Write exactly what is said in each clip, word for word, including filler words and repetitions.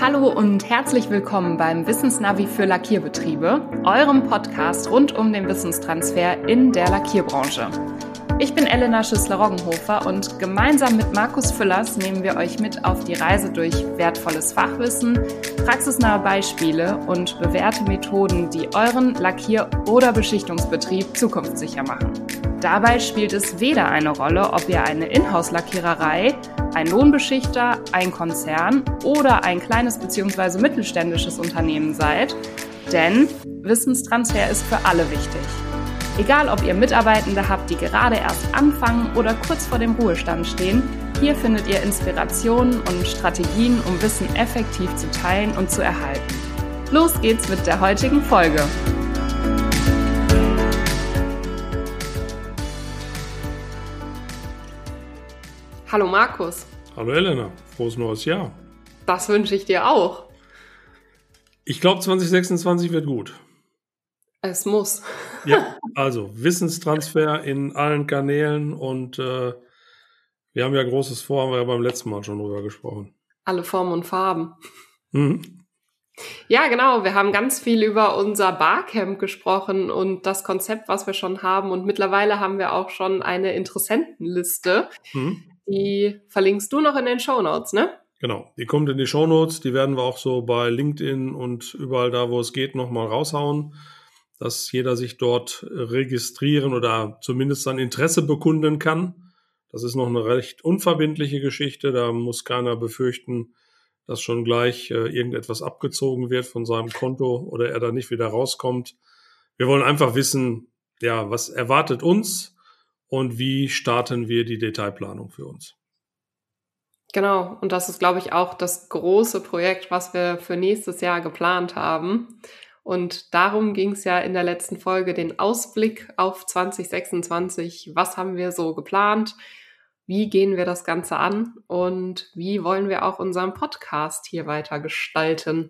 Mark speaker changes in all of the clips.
Speaker 1: Hallo und herzlich willkommen beim Wissensnavi für Lackierbetriebe, eurem Podcast rund um den Wissenstransfer in der Lackierbranche. Ich bin Elena Schüssler-Roggenhofer und gemeinsam mit Markus Füllers nehmen wir euch mit auf die Reise durch wertvolles Fachwissen, praxisnahe Beispiele und bewährte Methoden, die euren Lackier- oder Beschichtungsbetrieb zukunftssicher machen. Dabei spielt es weder eine Rolle, ob ihr eine Inhouse-Lackiererei, ein Lohnbeschichter, ein Konzern oder ein kleines bzw. mittelständisches Unternehmen seid, denn Wissenstransfer ist für alle wichtig. Egal, ob ihr Mitarbeitende habt, die gerade erst anfangen oder kurz vor dem Ruhestand stehen, hier findet ihr Inspirationen und Strategien, um Wissen effektiv zu teilen und zu erhalten. Los geht's mit der heutigen Folge. Hallo Markus.
Speaker 2: Hallo Elena, frohes neues Jahr.
Speaker 1: Das wünsche ich dir auch.
Speaker 2: Ich glaube, zwanzig sechsundzwanzig wird gut.
Speaker 1: Es muss.
Speaker 2: Ja, also Wissenstransfer in allen Kanälen und äh, wir haben ja Großes vor, haben wir ja beim letzten Mal schon drüber gesprochen.
Speaker 1: Alle Formen und Farben.
Speaker 2: Mhm.
Speaker 1: Ja, genau. Wir haben ganz viel über unser Barcamp gesprochen und das Konzept, was wir schon haben. Und mittlerweile haben wir auch schon eine Interessentenliste.
Speaker 2: Mhm.
Speaker 1: Die verlinkst du noch in den Shownotes, ne?
Speaker 2: Genau, die kommt in die Shownotes. Die werden wir auch so bei LinkedIn und überall da, wo es geht, nochmal raushauen, dass jeder sich dort registrieren oder zumindest sein Interesse bekunden kann. Das ist noch eine recht unverbindliche Geschichte. Da muss keiner befürchten, dass schon gleich äh, irgendetwas abgezogen wird von seinem Konto oder er da nicht wieder rauskommt. Wir wollen einfach wissen, ja, was erwartet uns und wie starten wir die Detailplanung für uns.
Speaker 1: Genau, und das ist, glaube ich, auch das große Projekt, was wir für nächstes Jahr geplant haben. Und darum ging es ja in der letzten Folge, den Ausblick auf zwanzig sechsundzwanzig. Was haben wir so geplant? Wie gehen wir das Ganze an? Und wie wollen wir auch unseren Podcast hier weiter gestalten?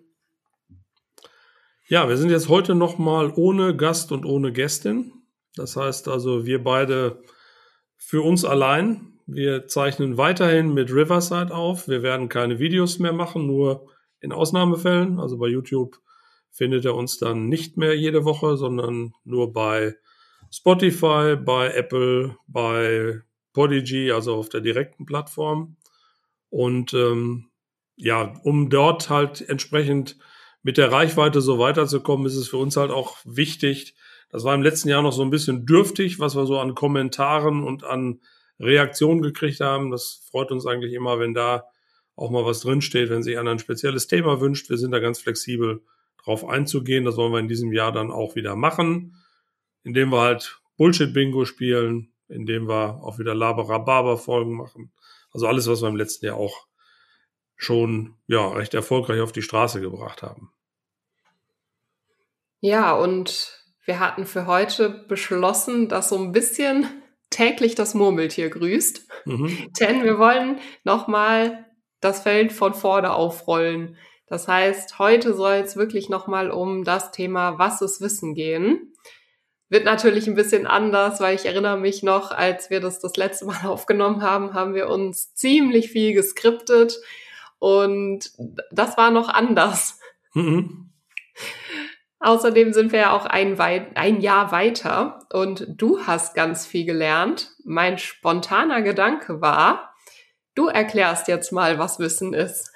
Speaker 2: Ja, wir sind jetzt heute nochmal ohne Gast und ohne Gästin. Das heißt also, wir beide für uns allein. Wir zeichnen weiterhin mit Riverside auf. Wir werden keine Videos mehr machen, nur in Ausnahmefällen. Also bei YouTube findet er uns dann nicht mehr jede Woche, sondern nur bei Spotify, bei Apple, bei Podigy, also auf der direkten Plattform. Und ähm, ja, um dort halt entsprechend mit der Reichweite so weiterzukommen, ist es für uns halt auch wichtig. Das war im letzten Jahr noch so ein bisschen dürftig, was wir so an Kommentaren und an Reaktionen gekriegt haben. Das freut uns eigentlich immer, wenn da auch mal was drinsteht, wenn sich einer ein spezielles Thema wünscht. Wir sind da ganz flexibel drauf einzugehen. Das wollen wir in diesem Jahr dann auch wieder machen, indem wir halt Bullshit-Bingo spielen, indem wir auch wieder Laber-Rhabarber-Folgen machen. Also alles, was wir im letzten Jahr auch schon ja recht erfolgreich auf die Straße gebracht haben.
Speaker 1: Ja, und wir hatten für heute beschlossen, dass so ein bisschen täglich das Murmeltier grüßt. Mhm. Denn wir wollen nochmal das Feld von vorne aufrollen. Das heißt, heute soll es wirklich nochmal um das Thema Was ist Wissen gehen. Wird natürlich ein bisschen anders, weil ich erinnere mich noch, als wir das das letzte Mal aufgenommen haben, haben wir uns ziemlich viel geskriptet und das war noch anders. Mhm. Außerdem sind wir ja auch ein, weit, ein Jahr weiter und du hast ganz viel gelernt. Mein spontaner Gedanke war, du erklärst jetzt mal, was Wissen ist.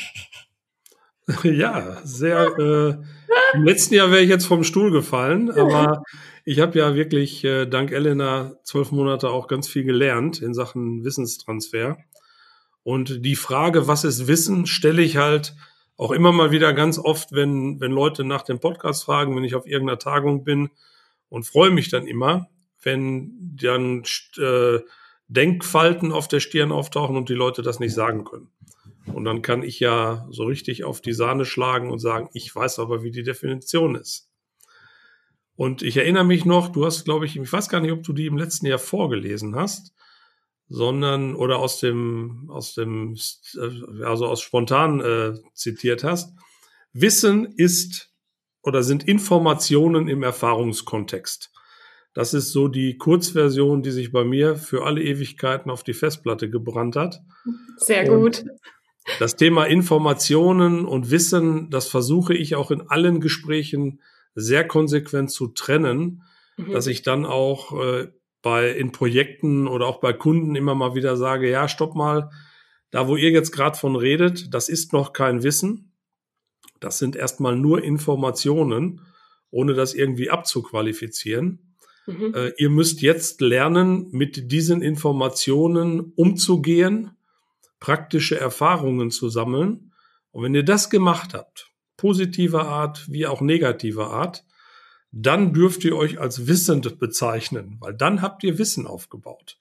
Speaker 2: Ja, sehr. Äh, im letzten Jahr wäre ich jetzt vom Stuhl gefallen, aber ich habe ja wirklich äh, dank Elena zwölf Monate auch ganz viel gelernt in Sachen Wissenstransfer. Und die Frage, was ist Wissen, stelle ich halt auch immer mal wieder ganz oft, wenn wenn Leute nach dem Podcast fragen, wenn ich auf irgendeiner Tagung bin, und freue mich dann immer, wenn dann äh, Denkfalten auf der Stirn auftauchen und die Leute das nicht sagen können. Und dann kann ich ja so richtig auf die Sahne schlagen und sagen, ich weiß aber, wie die Definition ist. Und ich erinnere mich noch, du hast, glaube ich, ich weiß gar nicht, ob du die im letzten Jahr vorgelesen hast, sondern oder aus dem, aus dem, also aus spontan äh, zitiert hast. Wissen ist oder sind Informationen im Erfahrungskontext. Das ist so die Kurzversion, die sich bei mir für alle Ewigkeiten auf die Festplatte gebrannt hat.
Speaker 1: Sehr gut.
Speaker 2: Und Das Thema Informationen und Wissen, das versuche ich auch in allen Gesprächen sehr konsequent zu trennen, mhm. dass ich dann auch äh, bei in Projekten oder auch bei Kunden immer mal wieder sage, ja, stopp mal, da wo ihr jetzt gerade von redet, das ist noch kein Wissen. Das sind erstmal nur Informationen, ohne das irgendwie abzuqualifizieren. Mhm. Äh, ihr müsst jetzt lernen, mit diesen Informationen umzugehen, praktische Erfahrungen zu sammeln. Und wenn ihr das gemacht habt, positiver Art wie auch negativer Art, dann dürft ihr euch als wissend bezeichnen, weil dann habt ihr Wissen aufgebaut.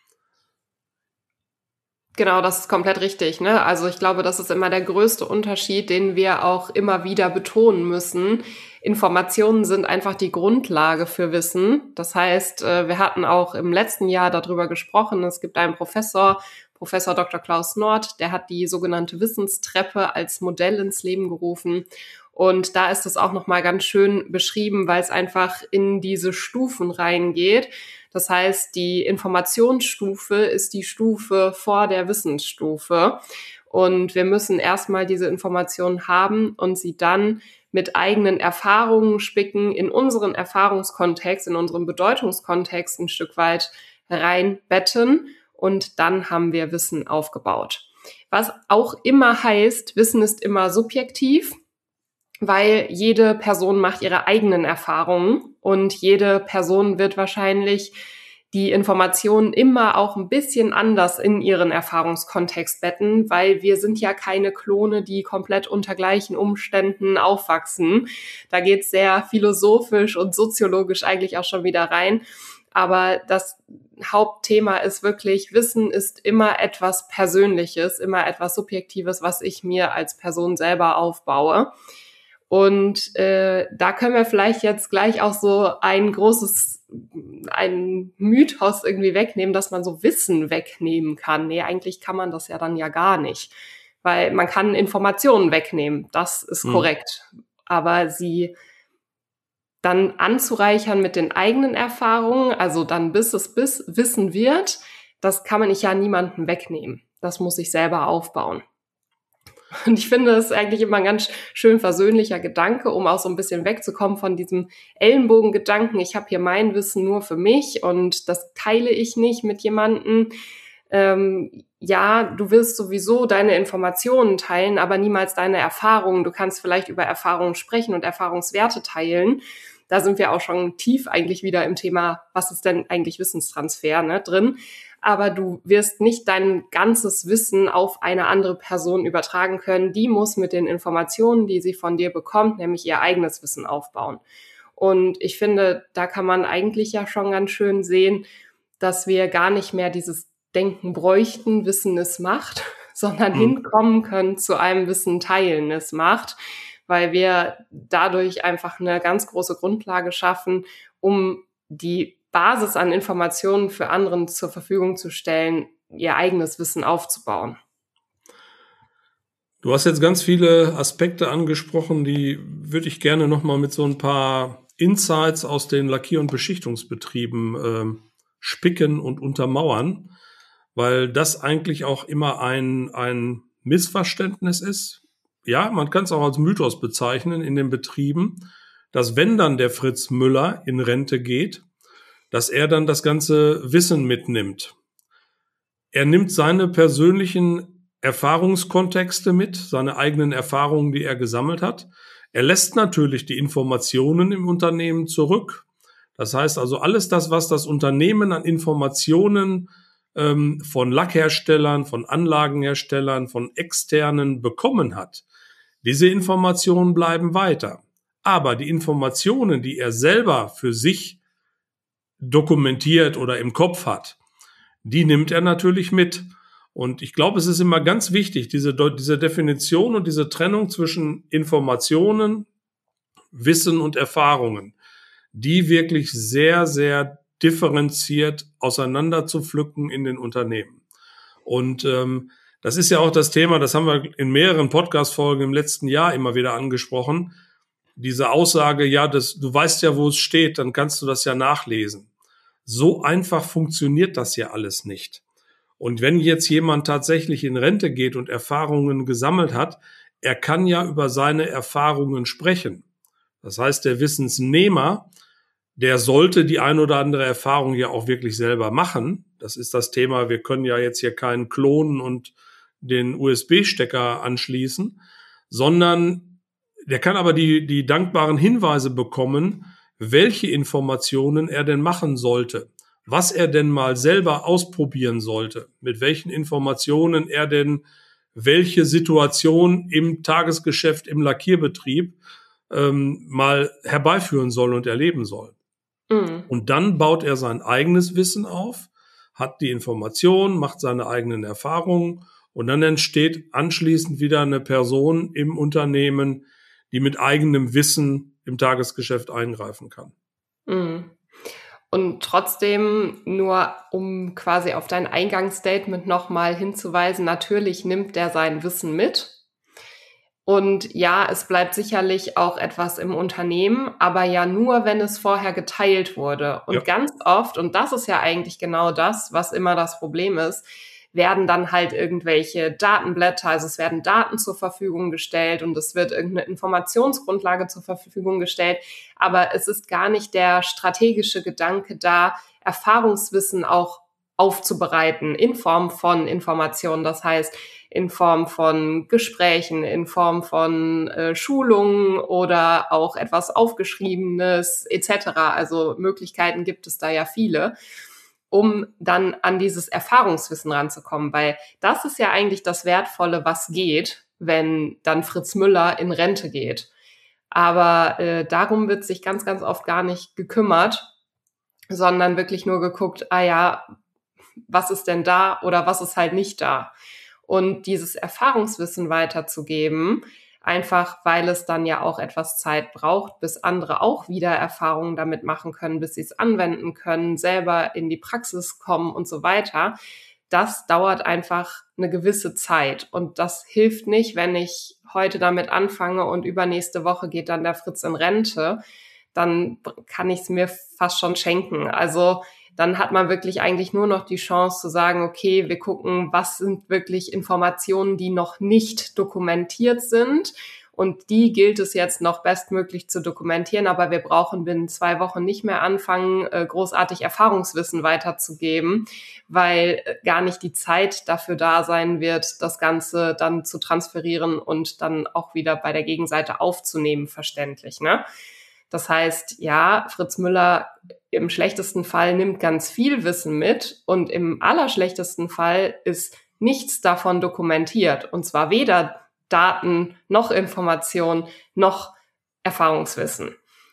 Speaker 1: Genau, das ist komplett richtig, ne? Also ich glaube, das ist immer der größte Unterschied, den wir auch immer wieder betonen müssen. Informationen sind einfach die Grundlage für Wissen. Das heißt, wir hatten auch im letzten Jahr darüber gesprochen. Es gibt einen Professor, Professor Doktor Klaus Nord, der hat die sogenannte Wissenstreppe als Modell ins Leben gerufen. Und da ist es auch nochmal ganz schön beschrieben, weil es einfach in diese Stufen reingeht. Das heißt, die Informationsstufe ist die Stufe vor der Wissensstufe. Und wir müssen erstmal diese Informationen haben und sie dann mit eigenen Erfahrungen spicken, in unseren Erfahrungskontext, in unseren Bedeutungskontext ein Stück weit reinbetten. Und dann haben wir Wissen aufgebaut. Was auch immer heißt, Wissen ist immer subjektiv, weil jede Person macht ihre eigenen Erfahrungen und jede Person wird wahrscheinlich die Informationen immer auch ein bisschen anders in ihren Erfahrungskontext betten, weil wir sind ja keine Klone, die komplett unter gleichen Umständen aufwachsen. Da geht's sehr philosophisch und soziologisch eigentlich auch schon wieder rein. Aber das Hauptthema ist wirklich, Wissen ist immer etwas Persönliches, immer etwas Subjektives, was ich mir als Person selber aufbaue. Und äh, da können wir vielleicht jetzt gleich auch so ein großes, ein Mythos irgendwie wegnehmen, dass man so Wissen wegnehmen kann. Nee, eigentlich kann man das ja dann ja gar nicht, weil man kann Informationen wegnehmen, das ist hm. korrekt. Aber sie dann anzureichern mit den eigenen Erfahrungen, also dann bis es bis Wissen wird, das kann man nicht ja niemandem wegnehmen. Das muss ich selber aufbauen. Und ich finde, es ist eigentlich immer ein ganz schön versöhnlicher Gedanke, um auch so ein bisschen wegzukommen von diesem Ellenbogengedanken. Ich habe hier mein Wissen nur für mich und das teile ich nicht mit jemandem. Ähm, ja, du willst sowieso deine Informationen teilen, aber niemals deine Erfahrungen. Du kannst vielleicht über Erfahrungen sprechen und Erfahrungswerte teilen. Da sind wir auch schon tief eigentlich wieder im Thema, was ist denn eigentlich Wissenstransfer, ne, drin. Aber du wirst nicht dein ganzes Wissen auf eine andere Person übertragen können. Die muss mit den Informationen, die sie von dir bekommt, nämlich ihr eigenes Wissen aufbauen. Und ich finde, da kann man eigentlich ja schon ganz schön sehen, dass wir gar nicht mehr dieses Denken bräuchten, Wissen ist Macht, sondern mhm. hinkommen können zu einem Wissen teilen ist Macht, weil wir dadurch einfach eine ganz große Grundlage schaffen, um die Basis an Informationen für anderen zur Verfügung zu stellen, ihr eigenes Wissen aufzubauen.
Speaker 2: Du hast jetzt ganz viele Aspekte angesprochen, die würde ich gerne nochmal mit so ein paar Insights aus den Lackier- und Beschichtungsbetrieben äh, spicken und untermauern, weil das eigentlich auch immer ein, ein Missverständnis ist. Ja, man kann es auch als Mythos bezeichnen in den Betrieben, dass wenn dann der Fritz Müller in Rente geht, dass er dann das ganze Wissen mitnimmt. Er nimmt seine persönlichen Erfahrungskontexte mit, seine eigenen Erfahrungen, die er gesammelt hat. Er lässt natürlich die Informationen im Unternehmen zurück. Das heißt also, alles das, was das Unternehmen an Informationen ähm, von Lackherstellern, von Anlagenherstellern, von Externen bekommen hat, diese Informationen bleiben weiter. Aber die Informationen, die er selber für sich dokumentiert oder im Kopf hat, die nimmt er natürlich mit. Und ich glaube, es ist immer ganz wichtig, diese, diese Definition und diese Trennung zwischen Informationen, Wissen und Erfahrungen, die wirklich sehr, sehr differenziert auseinander zu pflücken in den Unternehmen. Und ähm, das ist ja auch das Thema, das haben wir in mehreren Podcast-Folgen im letzten Jahr immer wieder angesprochen, diese Aussage, ja, das, du weißt ja, wo es steht, dann kannst du das ja nachlesen. So einfach funktioniert das ja alles nicht. Und wenn jetzt jemand tatsächlich in Rente geht und Erfahrungen gesammelt hat, er kann ja über seine Erfahrungen sprechen. Das heißt, der Wissensnehmer, der sollte die ein oder andere Erfahrung ja auch wirklich selber machen. Das ist das Thema, wir können ja jetzt hier keinen klonen und den U S B-Stecker anschließen, sondern der kann aber die, die dankbaren Hinweise bekommen, welche Informationen er denn machen sollte, was er denn mal selber ausprobieren sollte, mit welchen Informationen er denn welche Situation im Tagesgeschäft, im Lackierbetrieb ähm, mal herbeiführen soll und erleben soll. Mhm. Und dann baut er sein eigenes Wissen auf, hat die Information, macht seine eigenen Erfahrungen und dann entsteht anschließend wieder eine Person im Unternehmen, die mit eigenem Wissen im Tagesgeschäft eingreifen kann.
Speaker 1: Mhm. Und trotzdem, nur um quasi auf dein Eingangsstatement nochmal hinzuweisen, natürlich nimmt der sein Wissen mit. Und ja, es bleibt sicherlich auch etwas im Unternehmen, aber ja nur, wenn es vorher geteilt wurde. Und ja. ganz oft, und das ist ja eigentlich genau das, was immer das Problem ist, werden dann halt irgendwelche Datenblätter, also es werden Daten zur Verfügung gestellt und es wird irgendeine Informationsgrundlage zur Verfügung gestellt, aber es ist gar nicht der strategische Gedanke da, Erfahrungswissen auch aufzubereiten in Form von Informationen, das heißt in Form von Gesprächen, in Form von äh, Schulungen oder auch etwas Aufgeschriebenes et cetera. Also Möglichkeiten gibt es da ja viele, um dann an dieses Erfahrungswissen ranzukommen, weil das ist ja eigentlich das Wertvolle, was geht, wenn dann Fritz Müller in Rente geht. Aber äh, darum wird sich ganz, ganz oft gar nicht gekümmert, sondern wirklich nur geguckt, ah ja, was ist denn da oder was ist halt nicht da? Und dieses Erfahrungswissen weiterzugeben, einfach weil es dann ja auch etwas Zeit braucht, bis andere auch wieder Erfahrungen damit machen können, bis sie es anwenden können, selber in die Praxis kommen und so weiter. Das dauert einfach eine gewisse Zeit. Und das hilft nicht, wenn ich heute damit anfange und übernächste Woche geht dann der Fritz in Rente, dann kann ich es mir fast schon schenken. Also dann hat man wirklich eigentlich nur noch die Chance zu sagen, okay, wir gucken, was sind wirklich Informationen, die noch nicht dokumentiert sind. Und die gilt es jetzt noch bestmöglich zu dokumentieren. Aber wir brauchen binnen zwei Wochen nicht mehr anfangen, großartig Erfahrungswissen weiterzugeben, weil gar nicht die Zeit dafür da sein wird, das Ganze dann zu transferieren und dann auch wieder bei der Gegenseite aufzunehmen, verständlich, ne? Das heißt, ja, Fritz Müller im schlechtesten Fall nimmt ganz viel Wissen mit und im allerschlechtesten Fall ist nichts davon dokumentiert. Und zwar weder Daten noch Information noch Erfahrungswissen.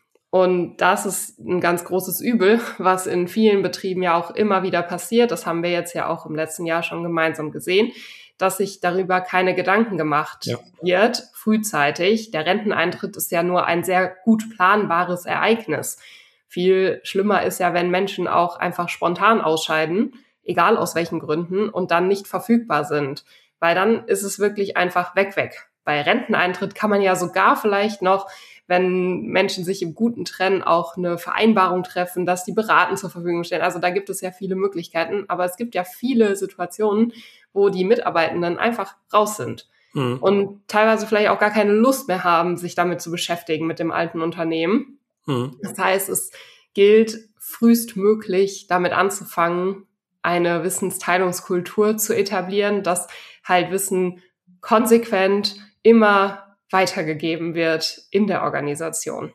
Speaker 1: Und das ist ein ganz großes Übel, was in vielen Betrieben ja auch immer wieder passiert. Das haben wir jetzt ja auch im letzten Jahr schon gemeinsam gesehen, dass sich darüber keine Gedanken gemacht ja. wird, frühzeitig. Der Renteneintritt ist ja nur ein sehr gut planbares Ereignis. Viel schlimmer ist ja, wenn Menschen auch einfach spontan ausscheiden, egal aus welchen Gründen, und dann nicht verfügbar sind. Weil dann ist es wirklich einfach weg, weg. Bei Renteneintritt kann man ja sogar vielleicht noch, wenn Menschen sich im Guten trennen, auch eine Vereinbarung treffen, dass die beraten zur Verfügung stehen. Also da gibt es ja viele Möglichkeiten, aber es gibt ja viele Situationen, wo die Mitarbeitenden einfach raus sind mhm. und teilweise vielleicht auch gar keine Lust mehr haben, sich damit zu beschäftigen mit dem alten Unternehmen. Mhm. Das heißt, es gilt frühestmöglich damit anzufangen, eine Wissensteilungskultur zu etablieren, dass halt Wissen konsequent immer weitergegeben wird in der Organisation.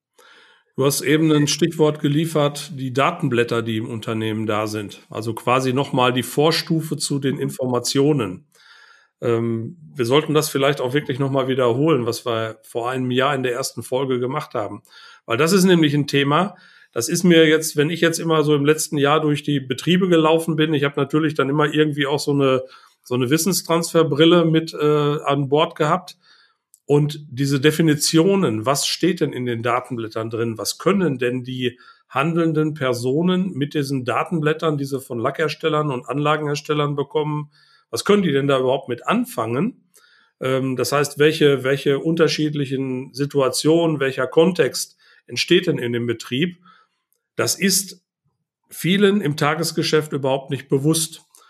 Speaker 2: Du hast eben ein Stichwort geliefert, die Datenblätter, die im Unternehmen da sind. Also quasi nochmal die Vorstufe zu den Informationen. Ähm, wir sollten das vielleicht auch wirklich nochmal wiederholen, was wir vor einem Jahr in der ersten Folge gemacht haben. Weil das ist nämlich ein Thema, das ist mir jetzt, wenn ich jetzt immer so im letzten Jahr durch die Betriebe gelaufen bin, ich habe natürlich dann immer irgendwie auch so eine, so eine Wissenstransferbrille mit äh, an Bord gehabt. Und diese Definitionen, was steht denn in den Datenblättern drin? Was können denn die handelnden Personen mit diesen Datenblättern, die sie von Lackherstellern und Anlagenherstellern bekommen, was können die denn da überhaupt mit anfangen? Ähm, das heißt, welche, welche unterschiedlichen Situationen, welcher Kontext entsteht denn in dem Betrieb? Das ist vielen im Tagesgeschäft überhaupt nicht bewusst.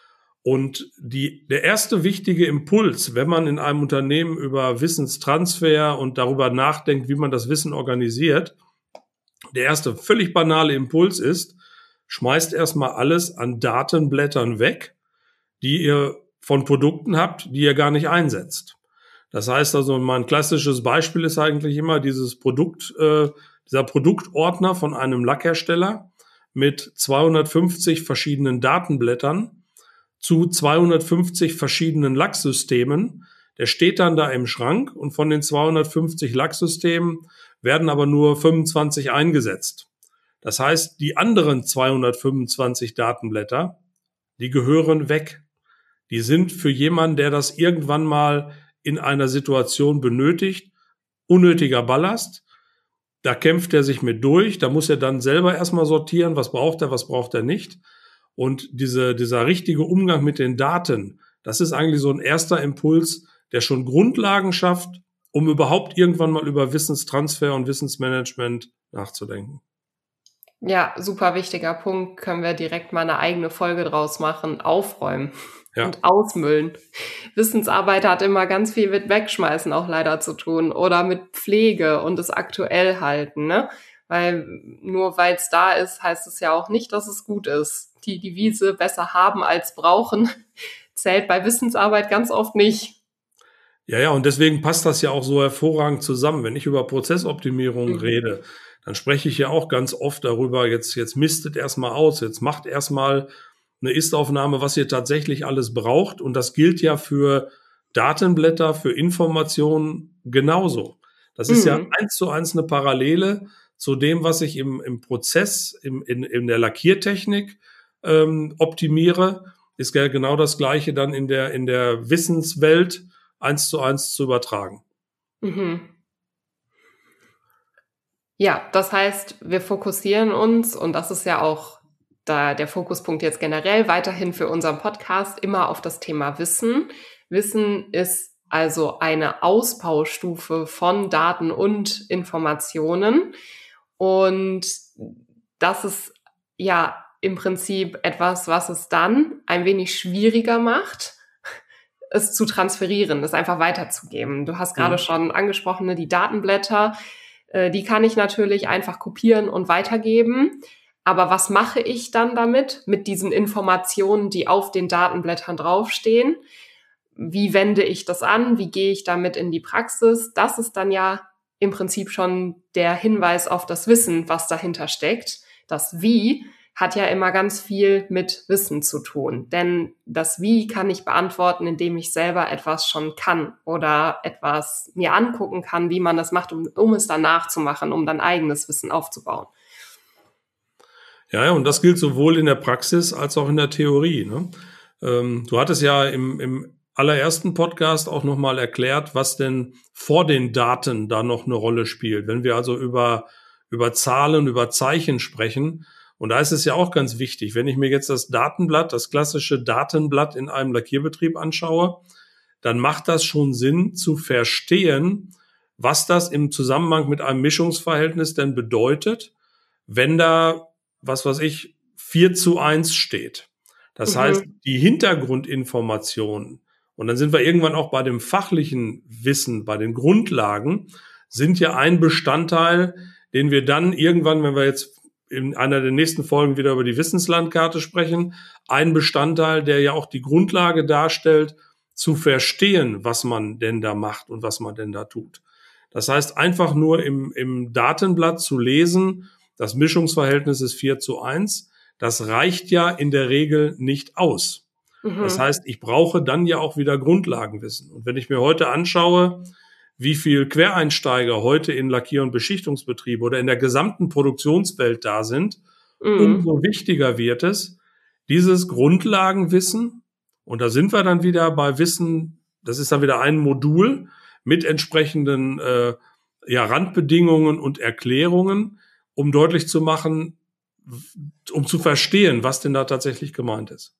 Speaker 2: Und die, der erste wichtige Impuls, wenn man in einem Unternehmen über Wissenstransfer und darüber nachdenkt, wie man das Wissen organisiert, der erste völlig banale Impuls ist, schmeißt erstmal alles an Datenblättern weg, die ihr von Produkten habt, die ihr gar nicht einsetzt. Das heißt also, mein klassisches Beispiel ist eigentlich immer dieses Produkt, äh, dieser Produktordner von einem Lackhersteller mit zweihundertfünfzig verschiedenen Datenblättern zu zweihundertfünfzig verschiedenen Lacksystemen. Der steht dann da im Schrank und von den zweihundertfünfzig Lacksystemen werden aber nur fünfundzwanzig eingesetzt. Das heißt, die anderen zweihundertfünfundzwanzig Datenblätter, die gehören weg. Die sind für jemanden, der das irgendwann mal in einer Situation benötigt, unnötiger Ballast. Da kämpft er sich mit durch. Da muss er dann selber erstmal sortieren, was braucht er, was braucht er nicht. Und diese, dieser richtige Umgang mit den Daten, das ist eigentlich so ein erster Impuls, der schon Grundlagen schafft, um überhaupt irgendwann mal über Wissenstransfer und Wissensmanagement nachzudenken.
Speaker 1: Ja, super wichtiger Punkt. Können wir direkt mal eine eigene Folge draus machen. Aufräumen ja. Und ausmüllen. Wissensarbeit hat immer ganz viel mit Wegschmeißen auch leider zu tun oder mit Pflege und es aktuell halten, ne? Weil nur weil es da ist, heißt es ja auch nicht, dass es gut ist. Die Devise besser haben als brauchen zählt bei Wissensarbeit ganz oft nicht.
Speaker 2: Ja, ja, und deswegen passt das ja auch so hervorragend zusammen. Wenn ich über Prozessoptimierung mhm. rede, dann spreche ich ja auch ganz oft darüber, jetzt, jetzt mistet erstmal aus, jetzt macht erstmal eine Ist-Aufnahme, was ihr tatsächlich alles braucht. Und das gilt ja für Datenblätter, für Informationen genauso. Das ist mhm. ja eins zu eins eine Parallele zu dem, was ich im, im Prozess, im, in, in der Lackiertechnik ähm, optimiere, ist ja genau das Gleiche dann in der, in der Wissenswelt eins zu eins zu übertragen.
Speaker 1: Mhm. Ja, das heißt, wir fokussieren uns, und das ist ja auch da der Fokuspunkt jetzt generell weiterhin für unseren Podcast, immer auf das Thema Wissen. Wissen ist also eine Ausbaustufe von Daten und Informationen. Und das ist ja im Prinzip etwas, was es dann ein wenig schwieriger macht, es zu transferieren, es einfach weiterzugeben. Du hast gerade mhm. schon angesprochen, ne, die Datenblätter, äh, die kann ich natürlich einfach kopieren und weitergeben. Aber was mache ich dann damit, mit diesen Informationen, die auf den Datenblättern draufstehen? Wie wende ich das an? Wie gehe ich damit in die Praxis? Das ist dann ja im Prinzip schon der Hinweis auf das Wissen, was dahinter steckt. Das Wie hat ja immer ganz viel mit Wissen zu tun. Denn das Wie kann ich beantworten, indem ich selber etwas schon kann oder etwas mir angucken kann, wie man das macht, um, um es dann nachzumachen, um dann eigenes Wissen aufzubauen.
Speaker 2: Ja, ja, und das gilt sowohl in der Praxis als auch in der Theorie, ne? Ähm, du hattest ja im, im allerersten Podcast auch nochmal erklärt, was denn vor den Daten da noch eine Rolle spielt. Wenn wir also über, über Zahlen, über Zeichen sprechen, und da ist es ja auch ganz wichtig, wenn ich mir jetzt das Datenblatt, das klassische Datenblatt in einem Lackierbetrieb anschaue, dann macht das schon Sinn zu verstehen, was das im Zusammenhang mit einem Mischungsverhältnis denn bedeutet, wenn da, was weiß ich, vier zu eins steht. Das mhm. heißt, die Hintergrundinformationen, und dann sind wir irgendwann auch bei dem fachlichen Wissen, bei den Grundlagen, sind ja ein Bestandteil, den wir dann irgendwann, wenn wir jetzt in einer der nächsten Folgen wieder über die Wissenslandkarte sprechen, ein Bestandteil, der ja auch die Grundlage darstellt, zu verstehen, was man denn da macht und was man denn da tut. Das heißt, einfach nur im, im Datenblatt zu lesen, das Mischungsverhältnis ist vier zu eins, das reicht ja in der Regel nicht aus. Mhm. Das heißt, ich brauche dann ja auch wieder Grundlagenwissen. Und wenn ich mir heute anschaue, wie viel Quereinsteiger heute in Lackier- und Beschichtungsbetriebe oder in der gesamten Produktionswelt da sind, mhm. umso wichtiger wird es, dieses Grundlagenwissen, und da sind wir dann wieder bei Wissen, das ist dann wieder ein Modul mit entsprechenden äh, ja, Randbedingungen und Erklärungen, um deutlich zu machen, um zu verstehen, was denn da tatsächlich gemeint ist.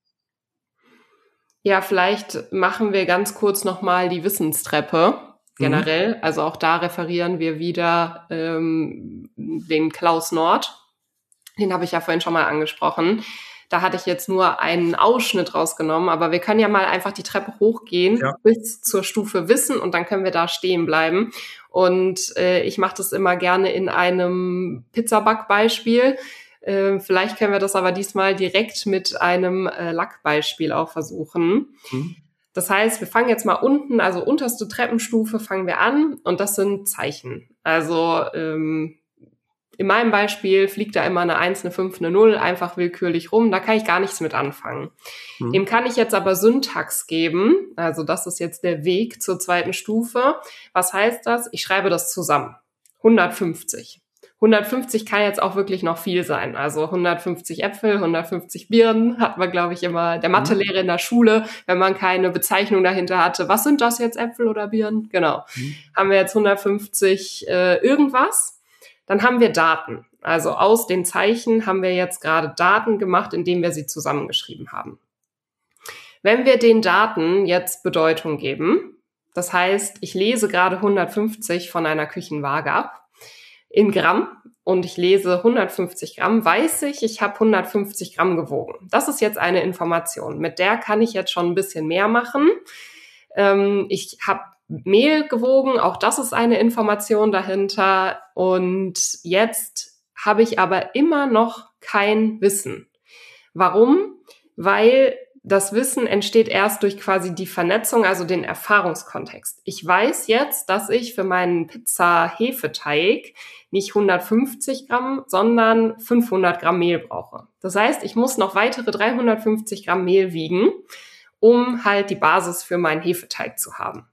Speaker 1: Ja, vielleicht machen wir ganz kurz nochmal die Wissenstreppe generell. Mhm. Also auch da referieren wir wieder ähm, den Klaus Nord. Den habe ich ja vorhin schon mal angesprochen. Da hatte ich jetzt nur einen Ausschnitt rausgenommen, aber wir können ja mal einfach die Treppe hochgehen ja. bis zur Stufe Wissen und dann können wir da stehen bleiben. Und äh, ich mache das immer gerne in einem Pizzabackbeispiel. Äh, vielleicht können wir das aber diesmal direkt mit einem äh, Lackbeispiel auch versuchen. Mhm. Das heißt, wir fangen jetzt mal unten, also unterste Treppenstufe fangen wir an und das sind Zeichen. Also ähm, in meinem Beispiel fliegt da immer eine eins, eine fünf, eine null einfach willkürlich rum. Da kann ich gar nichts mit anfangen. Mhm. Dem kann ich jetzt aber Syntax geben. Also das ist jetzt der Weg zur zweiten Stufe. Was heißt das? Ich schreibe das zusammen. hundertfünfzig. hundertfünfzig kann jetzt auch wirklich noch viel sein. Also hundertfünfzig Äpfel, hundertfünfzig Birnen, hat man, glaube ich, immer der Mathelehrer in der Schule, wenn man keine Bezeichnung dahinter hatte. Was sind das jetzt, Äpfel oder Birnen? Genau. Mhm. Haben wir jetzt hundertfünfzig äh, irgendwas. Dann haben wir Daten. Also aus den Zeichen haben wir jetzt gerade Daten gemacht, indem wir sie zusammengeschrieben haben. Wenn wir den Daten jetzt Bedeutung geben, das heißt, ich lese gerade hundertfünfzig von einer Küchenwaage ab, in Gramm, und ich lese hundertfünfzig Gramm, weiß ich, ich habe hundertfünfzig Gramm gewogen. Das ist jetzt eine Information. Mit der kann ich jetzt schon ein bisschen mehr machen. Ähm, ich habe Mehl gewogen, auch das ist eine Information dahinter. Und jetzt habe ich aber immer noch kein Wissen. Warum? Weil das Wissen entsteht erst durch quasi die Vernetzung, also den Erfahrungskontext. Ich weiß jetzt, dass ich für meinen Pizza-Hefeteig nicht hundertfünfzig Gramm, sondern fünfhundert Gramm Mehl brauche. Das heißt, ich muss noch weitere dreihundertfünfzig Gramm Mehl wiegen, um halt die Basis für meinen Hefeteig zu haben.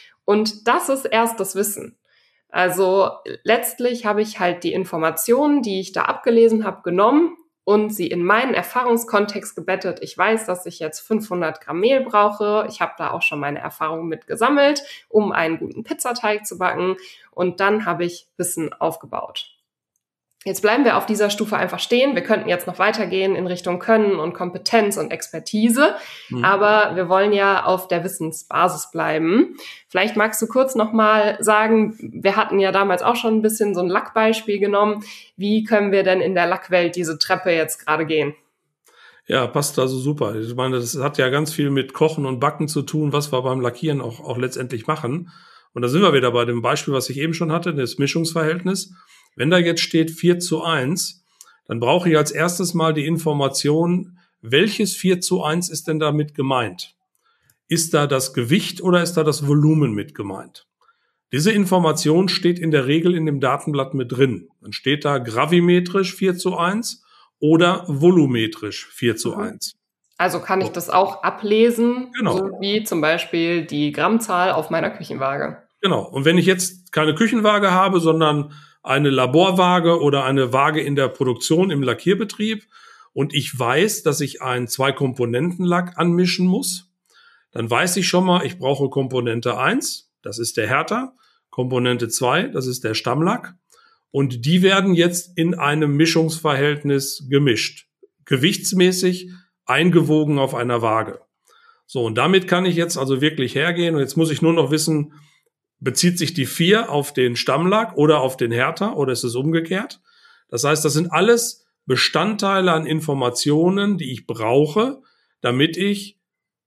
Speaker 1: Und das ist erst das Wissen. Also letztlich habe ich halt die Informationen, die ich da abgelesen habe, genommen und sie in meinen Erfahrungskontext gebettet. Ich weiß, dass ich jetzt fünfhundert Gramm Mehl brauche. Ich habe da auch schon meine Erfahrungen mit gesammelt, um einen guten Pizzateig zu backen. Und dann habe ich Wissen aufgebaut. Jetzt bleiben wir auf dieser Stufe einfach stehen. Wir könnten jetzt noch weitergehen in Richtung Können und Kompetenz und Expertise. Mhm. Aber wir wollen ja auf der Wissensbasis bleiben. Vielleicht magst du kurz nochmal sagen, wir hatten ja damals auch schon ein bisschen so ein Lackbeispiel genommen. Wie können wir denn in der Lackwelt diese Treppe jetzt gerade gehen?
Speaker 2: Ja, passt also super. Ich meine, das hat ja ganz viel mit Kochen und Backen zu tun, was wir beim Lackieren auch, auch letztendlich machen. Und da sind wir wieder bei dem Beispiel, was ich eben schon hatte, das Mischungsverhältnis. Wenn da jetzt steht vier zu eins, dann brauche ich als erstes mal die Information, welches vier zu eins ist denn damit gemeint? Ist da das Gewicht oder ist da das Volumen mit gemeint? Diese Information steht in der Regel in dem Datenblatt mit drin. Dann steht da gravimetrisch vier zu eins oder volumetrisch vier zu eins.
Speaker 1: Also kann ich das auch ablesen, genau. So wie zum Beispiel die Grammzahl auf meiner Küchenwaage.
Speaker 2: Genau. Und wenn ich jetzt keine Küchenwaage habe, sondern eine Laborwaage oder eine Waage in der Produktion im Lackierbetrieb und ich weiß, dass ich einen Zwei-Komponenten-Lack anmischen muss, dann weiß ich schon mal, ich brauche Komponente eins, das ist der Härter, Komponente zwei, das ist der Stammlack, und die werden jetzt in einem Mischungsverhältnis gemischt, gewichtsmäßig eingewogen auf einer Waage. So, und damit kann ich jetzt also wirklich hergehen und jetzt muss ich nur noch wissen, bezieht sich die vier auf den Stammlack oder auf den Härter oder ist es umgekehrt? Das heißt, das sind alles Bestandteile an Informationen, die ich brauche, damit ich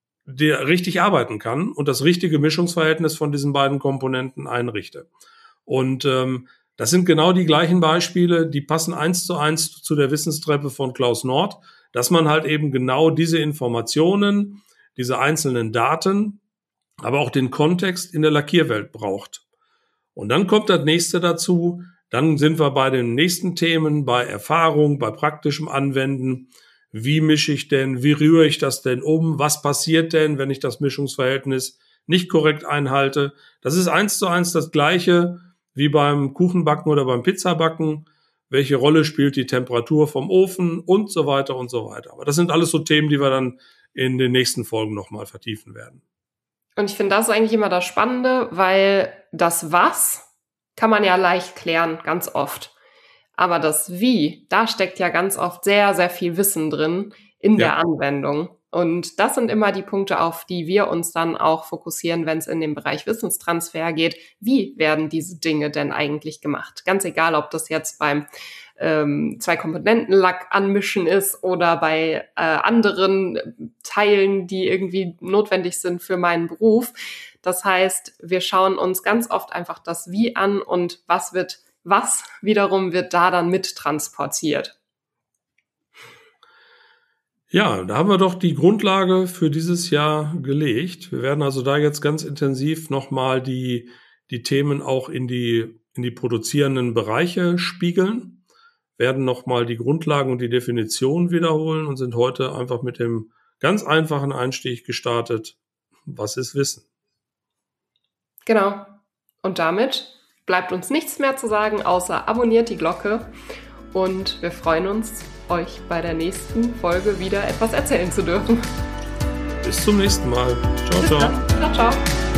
Speaker 2: richtig arbeiten kann und das richtige Mischungsverhältnis von diesen beiden Komponenten einrichte. Und ähm, das sind genau die gleichen Beispiele, die passen eins zu eins zu der Wissenstreppe von Klaus Nord, dass man halt eben genau diese Informationen, diese einzelnen Daten, aber auch den Kontext in der Lackierwelt braucht. Und dann kommt das nächste dazu, dann sind wir bei den nächsten Themen, bei Erfahrung, bei praktischem Anwenden. Wie mische ich denn, wie rühre ich das denn um, was passiert denn, wenn ich das Mischungsverhältnis nicht korrekt einhalte? Das ist eins zu eins das Gleiche wie beim Kuchenbacken oder beim Pizzabacken. Welche Rolle spielt die Temperatur vom Ofen und so weiter und so weiter. Aber das sind alles so Themen, die wir dann in den nächsten Folgen nochmal vertiefen werden.
Speaker 1: Und ich finde, das ist eigentlich immer das Spannende, weil das Was kann man ja leicht klären, ganz oft. Aber das Wie, da steckt ja ganz oft sehr, sehr viel Wissen drin in ja. der Anwendung. Und das sind immer die Punkte, auf die wir uns dann auch fokussieren, wenn es in den Bereich Wissenstransfer geht. Wie werden diese Dinge denn eigentlich gemacht? Ganz egal, ob das jetzt beim ähm, Zwei-Komponenten-Lack anmischen ist oder bei äh, anderen Teilen, die irgendwie notwendig sind für meinen Beruf. Das heißt, wir schauen uns ganz oft einfach das Wie an und was wird, was wiederum wird da dann mit transportiert.
Speaker 2: Ja, da haben wir doch die Grundlage für dieses Jahr gelegt. Wir werden also da jetzt ganz intensiv nochmal die, die Themen auch in die, in die produzierenden Bereiche spiegeln, werden nochmal die Grundlagen und die Definition wiederholen und sind heute einfach mit dem ganz einfachen Einstieg gestartet. Was ist Wissen?
Speaker 1: Genau. Und damit bleibt uns nichts mehr zu sagen, außer abonniert die Glocke und wir freuen uns, euch bei der nächsten Folge wieder etwas erzählen zu dürfen.
Speaker 2: Bis zum nächsten Mal. Ciao, ciao.
Speaker 1: Ciao, ciao.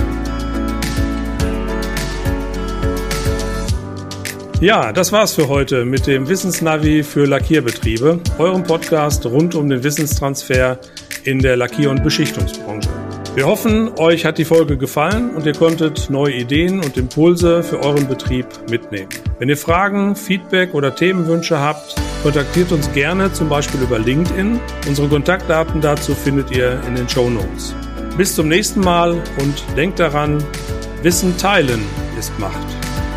Speaker 2: Ja, das war's für heute mit dem Wissensnavi für Lackierbetriebe, eurem Podcast rund um den Wissenstransfer in der Lackier- und Beschichtungsbranche. Wir hoffen, euch hat die Folge gefallen und ihr konntet neue Ideen und Impulse für euren Betrieb mitnehmen. Wenn ihr Fragen, Feedback oder Themenwünsche habt, kontaktiert uns gerne, zum Beispiel über LinkedIn. Unsere Kontaktdaten dazu findet ihr in den Shownotes. Bis zum nächsten Mal und denkt daran, Wissen teilen ist Macht.